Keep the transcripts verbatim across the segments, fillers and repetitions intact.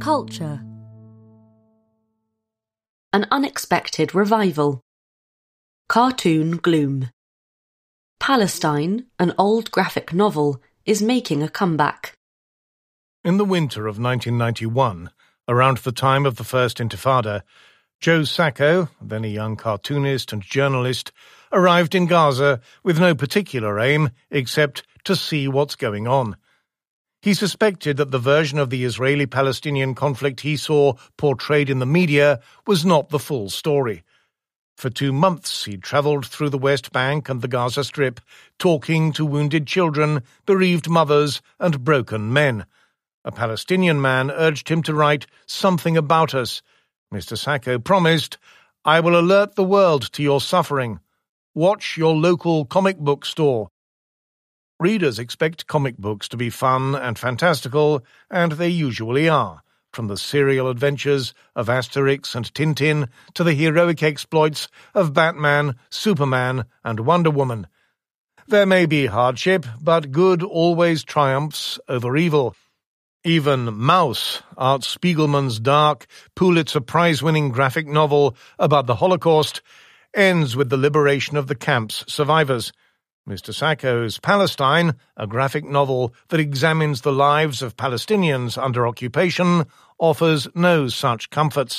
Culture. An unexpected revival. Cartoon gloom. Palestine, an old graphic novel, is making a comeback. In the winter of nineteen ninety-one, around the time of the First Intifada, Joe Sacco, then a young cartoonist and journalist, arrived in Gaza with no particular aim except to see what's going on. He suspected that the version of the Israeli-Palestinian conflict he saw portrayed in the media was not the full story. For two months he travelled through the West Bank and the Gaza Strip, talking to wounded children, bereaved mothers, and broken men. A Palestinian man urged him to write something about us. Mister Sacco promised, "I will alert the world to your suffering. Watch your local comic book store." Readers expect comic books to be fun and fantastical, and they usually are, from the serial adventures of Asterix and Tintin to the heroic exploits of Batman, Superman, and Wonder Woman. There may be hardship, but good always triumphs over evil. Even Maus, Art Spiegelman's dark, Pulitzer Prize-winning graphic novel about the Holocaust, ends with the liberation of the camp's survivors. Mister Sacco's Palestine, a graphic novel that examines the lives of Palestinians under occupation, offers no such comforts.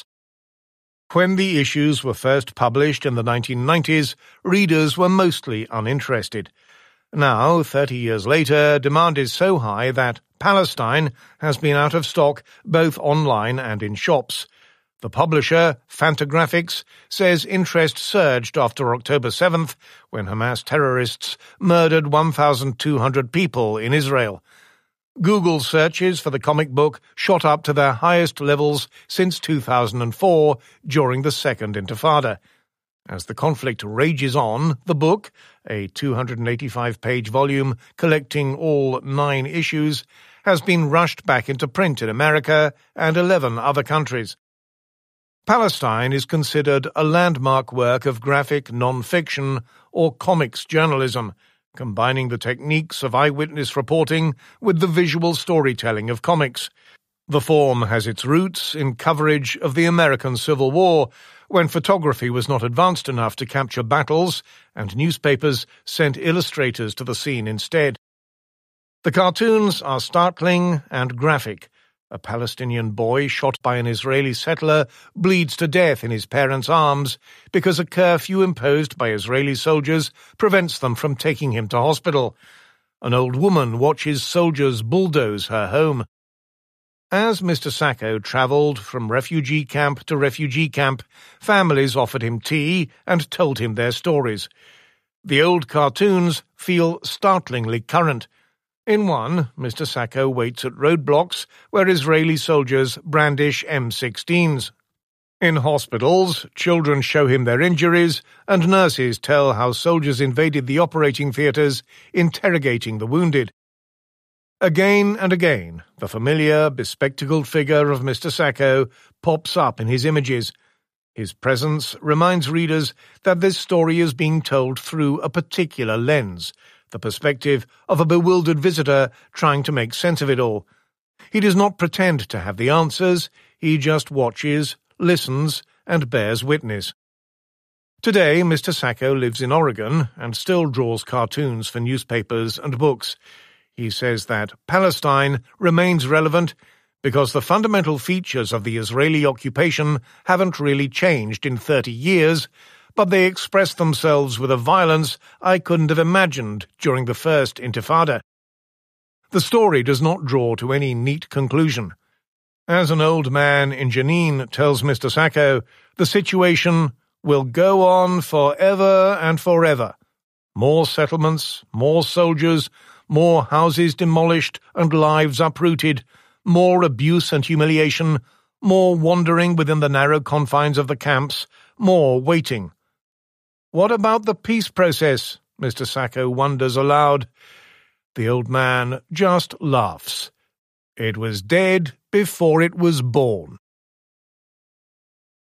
When the issues were first published in the nineteen nineties, readers were mostly uninterested. Now, thirty years later, demand is so high that Palestine has been out of stock both online and in shops. The publisher, Fantagraphics, says interest surged after October seventh, when Hamas terrorists murdered one thousand two hundred people in Israel. Google searches for the comic book shot up to their highest levels since two thousand four, during the Second Intifada. As the conflict rages on, the book, a two hundred eighty-five page volume collecting all nine issues, has been rushed back into print in America and eleven other countries. Palestine is considered a landmark work of graphic non-fiction or comics journalism, combining the techniques of eyewitness reporting with the visual storytelling of comics. The form has its roots in coverage of the American Civil War, when photography was not advanced enough to capture battles, and newspapers sent illustrators to the scene instead. The cartoons are startling and graphic. A Palestinian boy shot by an Israeli settler bleeds to death in his parents' arms because a curfew imposed by Israeli soldiers prevents them from taking him to hospital. An old woman watches soldiers bulldoze her home. As Mister Sacco travelled from refugee camp to refugee camp, families offered him tea and told him their stories. The old cartoons feel startlingly current. In one, Mister Sacco waits at roadblocks where Israeli soldiers brandish M sixteens. In hospitals, children show him their injuries, and nurses tell how soldiers invaded the operating theatres, interrogating the wounded. Again and again, the familiar, bespectacled figure of Mister Sacco pops up in his images. His presence reminds readers that this story is being told through a particular lens, the perspective of a bewildered visitor trying to make sense of it all. He does not pretend to have the answers, he just watches, listens, and bears witness. Today, Mister Sacco lives in Oregon and still draws cartoons for newspapers and books. He says that Palestine remains relevant because the fundamental features of the Israeli occupation haven't really changed in thirty years, but they express themselves with a violence I couldn't have imagined during the First Intifada. The story does not draw to any neat conclusion. As an old man in Jenin tells Mister Sacco, the situation will go on forever and forever. More settlements, more soldiers, more houses demolished and lives uprooted, more abuse and humiliation, more wandering within the narrow confines of the camps, more waiting. What about the peace process? Mister Sacco wonders aloud. The old man just laughs. It was dead before it was born.